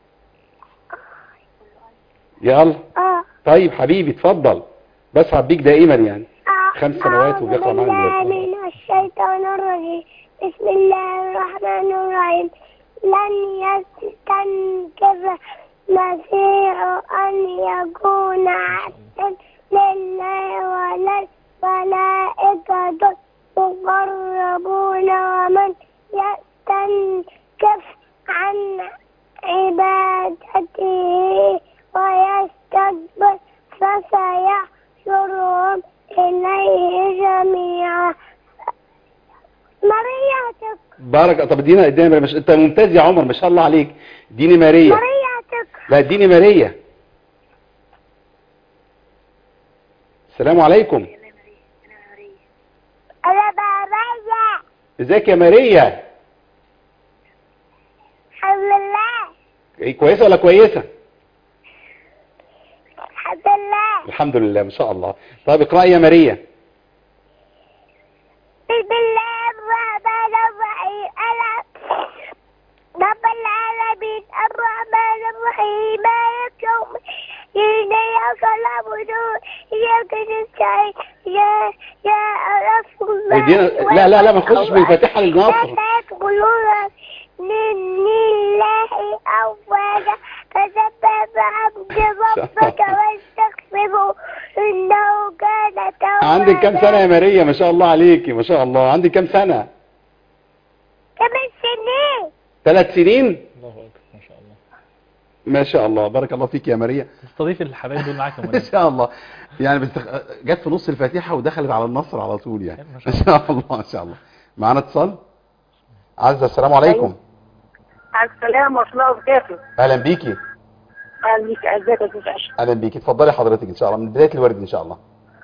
S2: يلا.
S5: اه
S2: طيب حبيبي اتفضل، بسعد بيك دائما يعني.
S5: آه.
S2: خمس سنوات وبيقرأ معانا
S5: أعوذ
S2: الورد.
S5: بالله من الشيطان الرجيم. بسم الله الرحمن الرحيم. لن يستنكف مسيح أن يكون عبدا لله ولا الملائكة مقربون ومن يستنكف عن عبادته ويستكبر فسيحشرهم إليه جميعا. مرياتك
S2: بارك. طب ادينا ادينا مش... انت ممتاز يا عمر ما شاء الله عليك. اديني ماريا.
S5: مرياتك
S2: لا اديني ماريا. السلام عليكم.
S5: أنا بابايا.
S2: ازيك يا ماريا؟
S5: الحمد لله.
S2: ايه كويسة ولا كويسة؟
S5: الحمد لله.
S2: الحمد لله ما شاء الله. طيب اقرأي يا ماريا.
S5: بسم الله الرحمن الرحيم. أنا رب العالمين الرحمن الرحيم مالك يوم الدين إياك نعبد وإياك نستعين يا يا رسول الله.
S2: ادينا. لا لا لا ما تخشش من الفاتحة للنصر.
S5: لا تقولون لله أولا فسبح بعبد ربك واستغفره إنه كان توابا.
S2: عندك كام سنة يا ماريا؟ ما شاء الله عليكي ما شاء الله. عندك كام سنة؟
S5: ثمان سنين.
S2: ثلاث سنين؟
S3: الله اكبر ما شاء الله.
S2: ما شاء الله. بارك الله فيك يا ماريا.
S3: تستضيف الحبايب دول معاك يا
S2: ما
S3: مولانا.
S2: شاء الله. يعني بس جت في نص الفاتحة ودخلت على النصر على طول يعني.
S3: ما
S2: ما
S3: شاء
S2: شاء الله ما شاء الله. معانا اتصال. عزة السلام عليكم.
S4: السلام ورحمة الله وبركاته.
S2: اهلا بيكي.
S4: أهلا بك. أعزائك يا أستاذ عشر.
S2: اهلا بيكي. اتفضلي حضرتك ان شاء الله من بداية الورد ان شاء الله.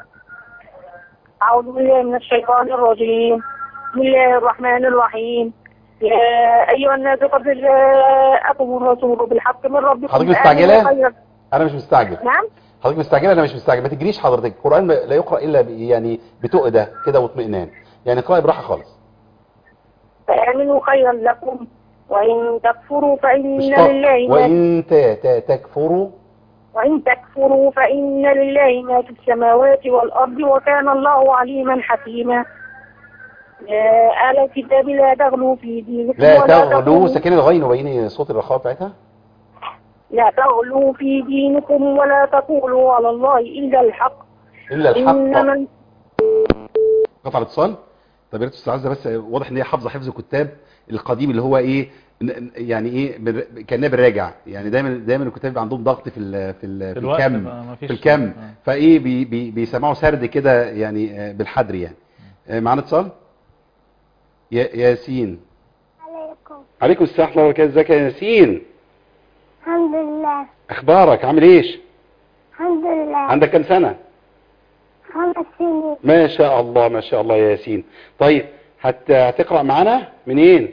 S4: أعوذ بالله من الشيطان الرجيم. بسم الله الرحمن الرحيم. يا أيها الناس قد جاءكم الرسول بالحق من ربكم.
S2: حضرتك مستعجلة؟
S4: خيرا.
S2: انا مش مستعجل.
S4: نعم.
S2: حضرتك مستعجلة؟ انا مش مستعجل. ما تجريش حضرتك. القرآن لا يقرأ الا ب- يعني بتؤدة كده واطمئنان. يعني اقرأي براحة خالص.
S4: فآمنوا خيرا لكم وإن تكفروا فإن
S2: مش
S4: لله ما
S2: وان تا- تا- تكفروا.
S4: وإن تكفروا فإن لله ما في السماوات والأرض وكان الله عليما حكيما. يا أهل الكتاب لا تغلوا في دينكم
S2: لا
S4: ولا
S2: تغلو.
S4: تقولوا
S2: سكين الغين وبيني صوت الرخاء بتاعتها.
S4: لا تغلوا في دينكم ولا تقولوا على الله إلا الحق.
S2: الا الحق.
S4: إنما
S2: قطع الاتصال. طب يا ريت استاذ عزه بس واضح ان هي حافظه حفظ الكتاب القديم اللي هو ايه ن- يعني ايه بر- كانها بنراجع. يعني دايما دايما الكتاب بيبقى عندهم ضغط في ال في ال في
S3: الوقت
S2: الكم
S3: ما- ما فيش-
S2: في الكم
S3: آه.
S2: فايه بي بي بيسمعوا سرد كده يعني آه، بالحدر يعني. آه، معانا اتصال. يا ياسين.
S5: عليكم.
S2: عليكم السلام ورحمه الله وبركاته. ازيك يا ياسين؟
S5: الحمد لله.
S2: اخبارك عامل ايش؟
S5: الحمد لله.
S2: عندك كام سنه؟
S5: خمس سنين.
S2: ما شاء الله ما شاء الله يا ياسين. طيب هت هتقرأ معانا منين؟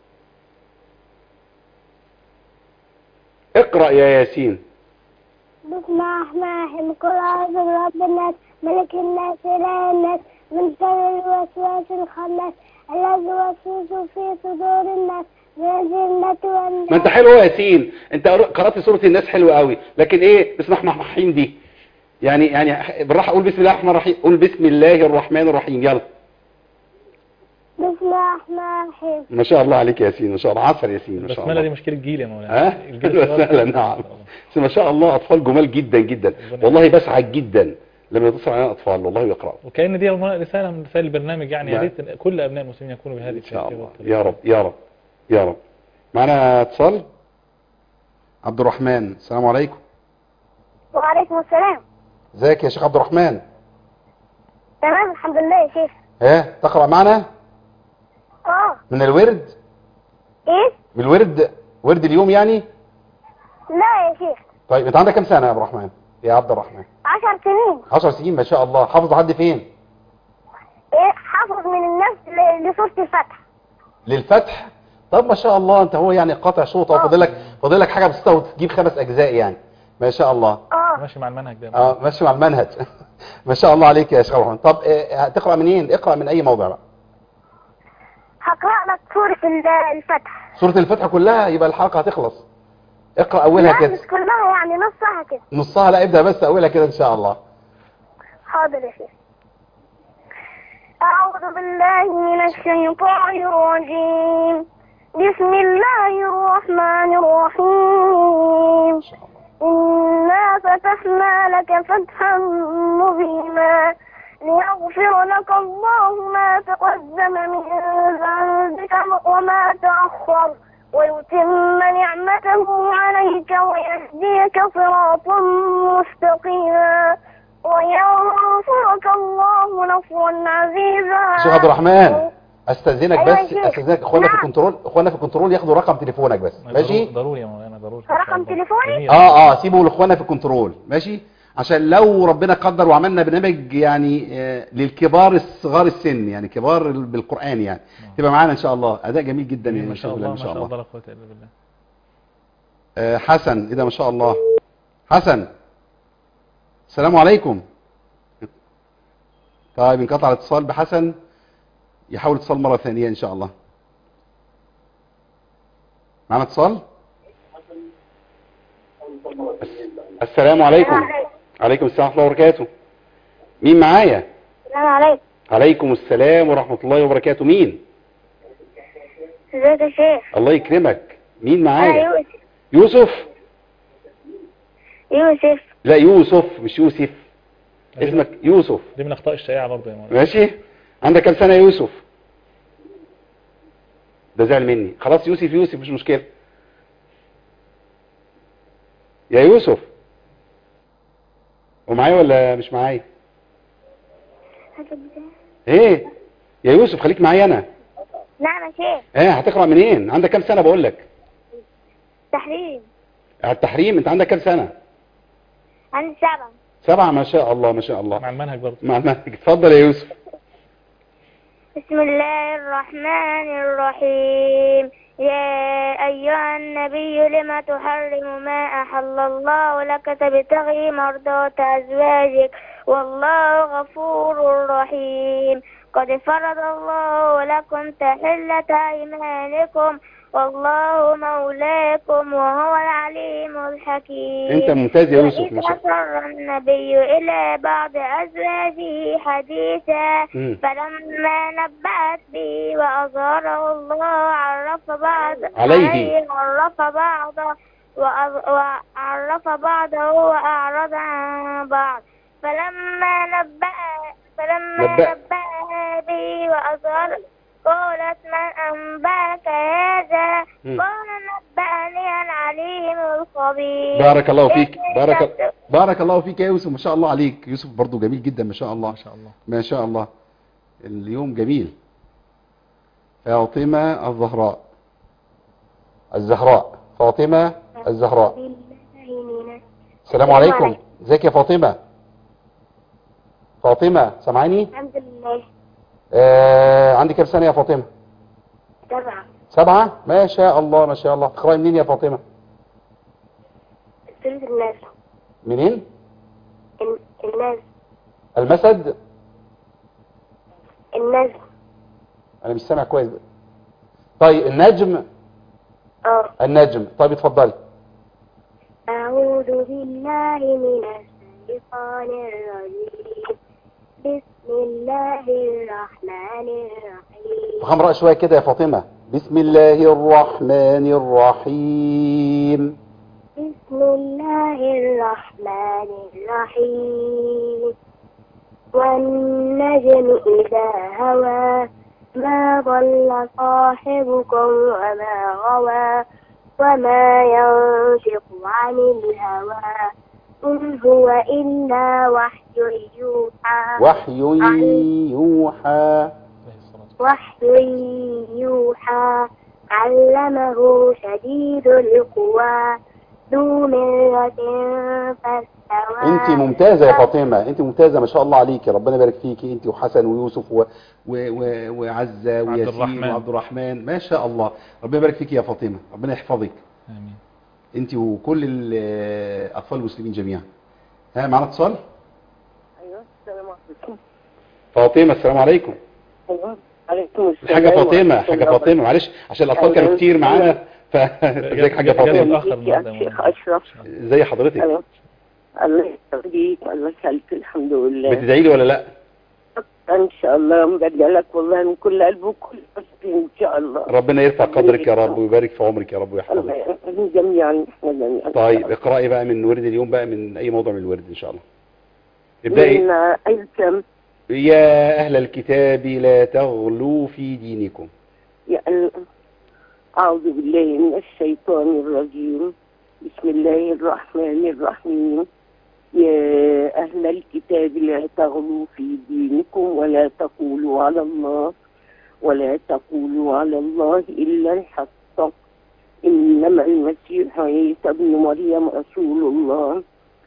S2: اقرأ يا ياسين.
S5: بسم الله الرحمن الرحيم. قل أعوذ برب الناس ملك الناس إله الناس من شر الوسواس الخناس الذي يوسوس في صدور الناس من الجنة والناس.
S2: ما انت حلو يا ياسين. انت قرأت سورة الناس حلوة قوي. لكن ايه بسم الله الرحمن الرحيم دي؟ يعني يعني بالراحة قول بسم الله الرحمن الرحيم. قول بسم الله الرحمن الرحيم. يلا.
S5: بسم الله الرحمن الرحيم.
S2: ما شاء الله عليك يا ياسين، ما شاء الله. عسل ياسين ما شاء
S3: البسمله
S2: الله.
S3: دي مشكله جيل يا مولانا.
S2: ها
S3: الجيل الصغير
S2: سهلا. نعم بس ما شاء الله اطفال جمال جدا جدا والله. بسعد جدا لما يتصل علينا اطفال والله ويقراوا.
S3: وكأن دي رساله من رسائل البرنامج يعني. يا
S2: نعم.
S3: ريت كل ابناء المسلمين يكونوا بهذه
S2: ان شاء الله
S3: التربية.
S2: يا رب يا رب يا رب. معنا اتصال. عبد الرحمن السلام عليكم.
S5: وعليكم السلام.
S2: ازيك يا شيخ عبد الرحمن؟
S5: تمام الحمد لله يا شيخ.
S2: ها تقرأ معنا
S5: اه.
S2: من الورد؟
S5: ايه؟
S2: من الورد، ورد اليوم يعني؟
S5: لا يا شيخ.
S2: طيب انت عندك كم سنة يا عبد الرحمن؟ يا عبد الرحمن
S5: عشر سنين.
S2: عشر سنين ما شاء الله. حافظ لحد فين؟
S5: ايه حافظ من النفس ل- لسورة الفتح.
S2: للفتح. طب ما شاء الله انت هو يعني قاطع شوط او فاضل لك فاضل لك حاجه بسيطه وتجيب خمس اجزاء يعني. ما شاء الله.
S5: اه.
S3: ماشي مع المنهج ده.
S2: اه ماشي مع المنهج. ما شاء الله عليك يا شيخ عبد الرحمن. طب اه هتقرا منين؟ اقرا من اي موضع بقى؟
S5: هقرأ لك سورة ال- الفتح.
S2: سوره الفتح كلها يبقى الحلقه هتخلص. اقرا اولها
S5: لا
S2: كده.
S5: مش كلها يعني نصها كده.
S2: نصها لا، ابدا بس اولها كده ان شاء الله.
S5: حاضر يا شيخ. أعوذ بالله من الشيطان الرجيم. بسم الله الرحمن الرحيم. إنا فتحنا لك فتحا مبينا ليغفر لك الله ما تقدم من ذنبك وما تأخر ويتم نعمته عليك ويهديك صراطا مستقيما وينصرك الله نصرا عزيزا.
S2: شيخ عبد الرحمن استاذنك
S5: أيوة يا
S2: بس
S5: شيخ.
S2: استاذنك اخوانا في
S5: نعم.
S2: الكنترول اخوانا في الكنترول ياخدوا رقم تليفونك بس ماشي.
S3: ضروري- ضروري يا مولانا ضروري.
S5: رقم تليفوني؟
S3: جميل.
S2: اه اه سيبوا لاخوانا في الكنترول ماشي، عشان لو ربنا قدر وعملنا برنامج يعني آه للكبار الصغار السن يعني كبار ال- بالقرآن يعني تبقى معانا ان شاء الله. اداء جميل جدا
S3: جميل
S2: يعني
S3: ما شاء الله
S2: ما
S3: ما شاء الله لا قوه الا بالله.
S2: آه حسن ايه ده ما شاء الله. حسن السلام عليكم. طيب انقطع الاتصال بحسن، يحاول اتصال مرة ثانية ان شاء الله. معنا اتصال. السلام عليكم. عليكم السلام ورحمة الله وبركاته. مين معايا؟
S5: السلام عليكم.
S2: عليكم السلام ورحمة الله وبركاته. مين؟
S5: ازيك يا شيخ؟
S2: الله يكرمك. مين
S5: أنا
S2: معايا؟
S5: يوسف.
S2: يوسف؟
S5: يوسف.
S2: لا يوسف مش يوسف، اسمك يوسف.
S3: دي من الاخطاء الشائعه برضه يا مولانا.
S2: ماشي. عندك كم سنة يا يوسف؟ ده زعل مني. خلاص يوسف يوسف مش مشكلة. يا يوسف ومعايا ولا مش معايا؟ ايه يا يوسف خليك معايا انا.
S5: نعم يا شيخ.
S2: ايه هتقرأ منين؟ عندك كم سنة بقول لك؟
S5: تحريم.
S2: على التحريم. انت عندك كم سنة؟
S5: عندي سبعة.
S2: سبعة ما شاء الله ما شاء الله.
S3: مع المنهج برضه.
S2: مع المنهج. اتفضل يا يوسف.
S5: بسم الله الرحمن الرحيم. يا أيها النبي لما تحرم ما أحل الله لك تبتغي مرضات أزواجك والله غفور رحيم. قد فرض الله لكم تحلة أيمانكم والله مولاكم وهو العليم الحكيم.
S2: انت ممتاز يا يوسف ما شاء الله.
S5: أسر النبي إلى بعض أزواجه حديثا
S2: مم.
S5: فلما نبأت به وأظهره الله عرف بعض
S2: عليه.
S5: عرف بعضه وأظ- وعرف بعضه وأعرض عن بعض فلما نبأ فلما
S2: نبأ.
S5: نبأها به وأظهر قالت من أنبأك هذا
S2: مم.
S5: قال نبأني العليم الخبير.
S2: بارك الله فيك.
S5: إني
S2: بارك
S5: كنت-
S2: بارك الله فيك يا يوسف ما شاء الله عليك. يوسف برضو جميل جدا ما شاء الله
S3: ما شاء الله.
S2: ما شاء الله. اليوم جميل. فاطمة الزهراء الزهراء فاطمة الزهراء. السلام عليكم. ازيك يا فاطمة؟ فاطمة سامعاني؟
S5: الحمد لله.
S2: آه عندي كام سنة يا فاطمة؟
S5: سبعة.
S2: سبعة ما شاء الله ما شاء الله. تقرأي منين يا فاطمة؟
S5: سورة الناس.
S2: منين؟
S5: ال- الناس.
S2: المسد.
S5: الناس.
S2: انا مش سامع كويس. طيب النجم.
S5: اه.
S2: النجم. طيب اتفضلي.
S5: أعوذ بالله من الشيطان الرجيم. بسم الله الرحمن الرحيم.
S2: فخم شوية كده يا فاطمة. بسم الله الرحمن الرحيم.
S5: بسم الله الرحمن الرحيم. والنجم إذا هوى ما ضل صاحبكم وما غوى وما ينطق عن الهوى إن هو إلا وحي يوحى.
S2: وحي يوحى.
S5: وحي يوحى علمه شديد القوى ذو مرة فاستوى.
S2: انت ممتازة يا فاطمة، انت ممتازة ما شاء الله عليكي، ربنا يبارك فيكي، انت وحسن ويوسف و... و... و... وعزة وياسين وعبد الرحمن، ما شاء الله، ربنا يبارك فيكي يا فاطمة، ربنا يحفظك.
S3: امين.
S2: انت وكل الاطفال المسلمين جميعا. ها معنا اتصال؟
S6: ايوه السلام عليكم.
S2: فاطمة السلام عليكم.
S6: ايوه عليكم السلام.
S2: حاجة فاطمة، حاجة فاطمة، معلش عشان الاطفال كانوا كتير معانا، فازيك حاجة فاطمة؟
S6: شيخ اشرف.
S2: ازي حضرتك؟
S6: ايوه الله يخليك، الله يخليك، الحمد لله.
S2: بتدعي لي ولا لا؟
S6: ان شاء الله بدعي لك والله من كل قلب وكل قلب ان شاء الله.
S2: ربنا يرفع قدرك يا رب ويبارك في عمرك يا رب ويحفظك.
S6: الله يحفظنا جميعا احنا جميعا.
S2: طيب اقرأي بقى من ورد اليوم بقى، من اي موضوع من الورد ان شاء الله. ابدأي.
S6: من اي كم؟
S2: يا اهل الكتاب لا تغلوا في دينكم.
S6: يا ال... اعوذ بالله من الشيطان الرجيم. بسم الله الرحمن الرحيم. يا أهل الكتاب لا تغلوا في دينكم ولا تقولوا على الله ولا تقولوا على الله إلا الحق إنما المسيح عيسى ابن مريم رسول الله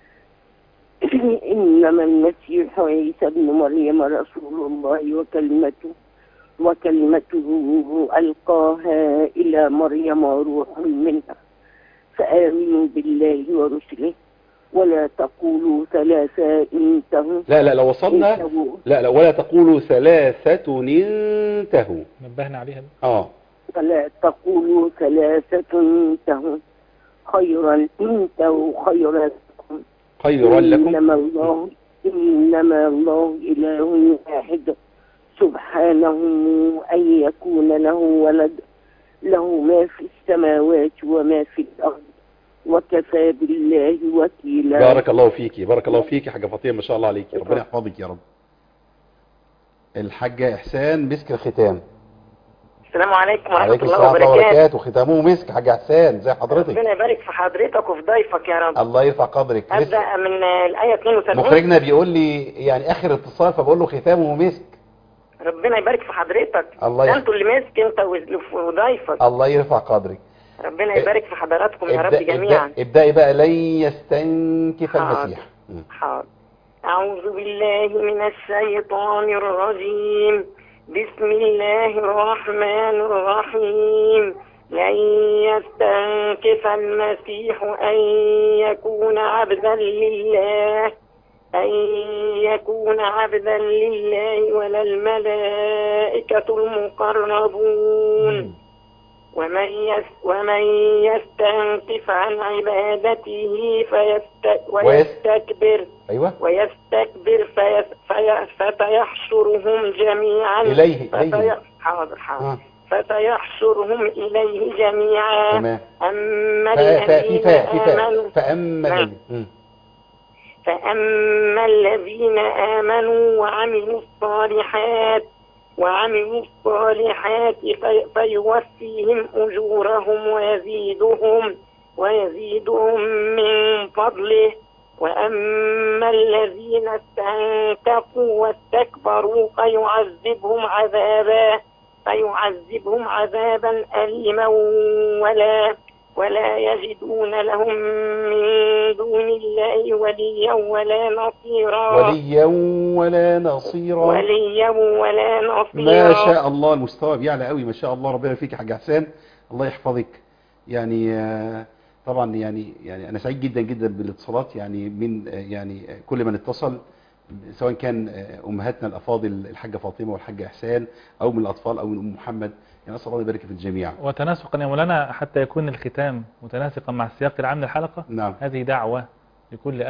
S6: إنما المسيح عيسى ابن مريم رسول الله وكلمته وكلمته ألقاها إلى مريم وروح منها فآمنوا بالله ورسله ولا تقولوا ثلاثة انتهوا.
S2: لا لا لو وصلنا انتهوا. لا لا ولا تقولوا ثلاثة انتهوا،
S3: نبهنا عليها.
S2: اه
S6: ولا تقولوا ثلاثة انتهوا خيرا انتهوا خيرا لكم
S2: خيرا لكم
S6: إنما الله إنما الله إله واحد سبحانه أن يكون له ولد له ما في السماوات وما في الأرض وكفى بالله وكيلا.
S2: بارك الله فيكي، بارك الله فيكي حاجة فاطمة ما شاء الله عليكي، ربنا يحفظك يا رب. الحاجة إحسان مسك الختام.
S7: السلام عليكم ورحمة
S2: عليكم
S7: الله
S2: وبركاته.
S7: وبركاته.
S2: وختامه مسك. حاجة إحسان زي حضرتك،
S7: ربنا يبارك في حضرتك وفي ضيفك يا رب.
S2: الله يرفع قدرك.
S7: أبدأ من الآية اثنين وسبعين.
S2: مخرجنا بيقول لي يعني آخر اتصال فبقول له ختامه مسك.
S7: ربنا يبارك في حضرتك.
S2: الله يحفظك.
S7: انتوا اللي ماسك انت وضيفك.
S2: الله يرفع قدرك.
S7: ربنا يبارك في حضراتكم يا رب جميعا.
S2: ابدأي بقى. لن يستنكف المسيح.
S7: حاضر. أعوذ بالله من الشيطان الرجيم. بسم الله الرحمن الرحيم. لن يستنكف المسيح أن يكون عبدا لله أن يكون عبدا لله ولا الملائكة المقربون ومن ومن يستنكف عن عبادته فيست ويستكبر
S2: أيوة
S7: ويستكبر في في فسيحشرهم جميعا
S2: إليه إليه
S7: حاضر حاضر فسيحشرهم إليه جميعا.
S2: تمام.
S7: أما الذين آمنوا
S2: فأما
S7: فأما الذين آمنوا وعملوا الصالحات وعملوا الصالحات في فيوفيهم أجورهم ويزيدهم ويزيدهم من فضله. وأما الذين استنكفوا واستكبروا فيعذبهم عذابا فيعذبهم عذابا أليما ولا ولا يجدون لهم من دون الله وليا ولا نصيرا.
S2: وليا ولا نصيرا.
S7: وليا ولا نصيرا.
S2: ما شاء الله، المستوى بيعلى قوي ما شاء الله. ربنا فيك يا حاج حسان، الله يحفظك. يعني طبعا يعني يعني انا سعيد جدا جدا بالاتصالات، يعني من يعني كل من اتصل سواء كان امهاتنا الافاضل الحاجه فاطمه والحاجه احسان او من الاطفال او من ام محمد، يعني اسال الله يبارك في الجميع.
S3: وتناسقا يا مولانا حتى يكون الختام متناسقا مع السياق العام للحلقه.
S2: نعم.
S3: هذه دعوه لكل اب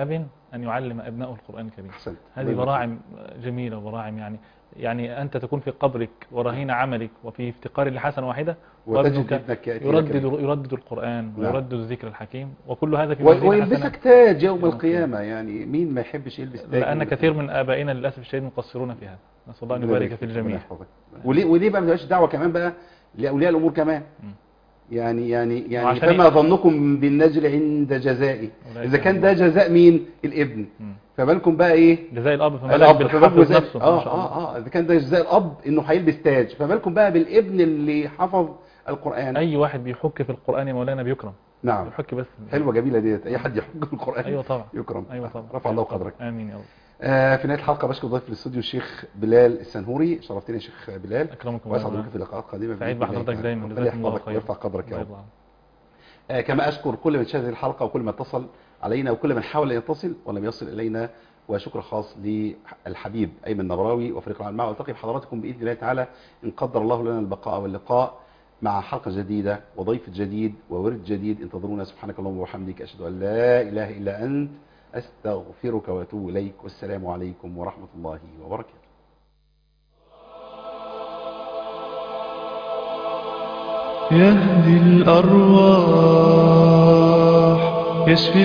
S3: أن يعلم أبنائه القرآن الكريم.
S2: أحسنت.
S3: هذه براعم جميلة وبراعم يعني يعني أنت تكون في قبرك ورهين عملك وفي افتقار لحسنة واحدة
S2: وتجد
S3: وابنك
S2: ابنك يأتي
S3: يردد
S2: لك.
S3: يردد القرآن
S2: نعم.
S3: ويردد الذكر الحكيم وكل هذا في
S2: و-
S3: موازين
S2: ويلبسك
S3: حسنات.
S2: تاج يوم
S3: يوم
S2: القيامة، يعني مين ما يحبش يلبس تاج؟
S3: لأن
S2: يوم
S3: كثير من آبائنا للأسف الشديد مقصرون في هذا. نسأل الله أن
S2: ربنا
S3: يبارك
S2: يبارك
S3: في
S2: فيك،
S3: الجميع.
S2: ربنا يحفظك. وليه وليه بقى ما تبقاش دعوة كمان بقى لأولياء الأمور كمان؟
S3: م.
S2: يعني يعني يعني
S3: وعشان
S2: فما
S3: ي-
S2: ظنكم بالنجل عند جزائي؟
S3: أولئك
S2: إذا كان
S3: هم
S2: ده جزاء مين؟ الابن.
S3: م.
S2: فبالكم بقى إيه؟
S3: جزاء الأب فما بالك
S2: الأب.
S3: بالحافظ
S2: فبالكم جزاء
S3: نفسه. ما
S2: آه
S3: شاء الله.
S2: آه آه إذا كان ده جزاء الأب إنه هيلبس تاج، فبالكم بقى بالابن اللي حفظ القرآن.
S3: أي واحد بيحك في القرآن يا مولانا بيكرم.
S2: نعم.
S3: يحك بس.
S2: حلوة جميلة ديت، أي حد يحب القرآن
S3: أيوة طبعا.
S2: يكرم.
S3: أيوة طبعا.
S2: رفع الله قدرك.
S3: آمين يا رب.
S2: آه في نهاية الحلقة بشكر ضيف الاستوديو الشيخ بلال السنهوري. شرفتني يا شيخ بلال.
S3: أكرمكم
S2: واسعد
S3: الله.
S2: بك في لقاءات قادمة.
S3: سعيد
S2: بإذن الله
S3: بحضرتك
S2: تعالى.
S3: دايما.
S2: ربنا
S3: جزاكم الله
S2: يحفظك
S3: خير.
S2: ويرفع قدرك يا رب.
S3: الله.
S2: آه كما أشكر كل من شاهد الحلقة وكل من اتصل علينا وكل من حاول أن يتصل ولم يصل إلينا، وشكر خاص للحبيب أيمن نبراوي وفريق العمل معه. والتقي بحضراتكم بإذن الله تعالى إن قدر الله لنا البقاء واللقاء مع حلقة جديدة وضيف جديد وورد جديد. انتظرونا. سبحانك اللهم وبحمدك، أشهد أن لا إله إلا أنت، أستغفرك وأتوب إليك. والسلام عليكم ورحمة الله وبركاته.
S1: يهدي الأرواح يشفي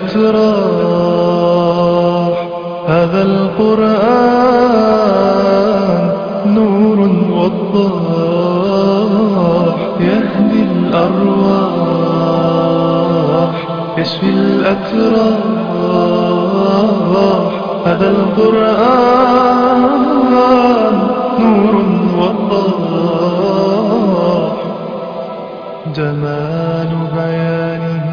S1: الأتراح، هذا القرآن نور وضاح. يهدي الأرواح يشفي الأتراح، هذا القرآن نور وضاح. جمال بيانه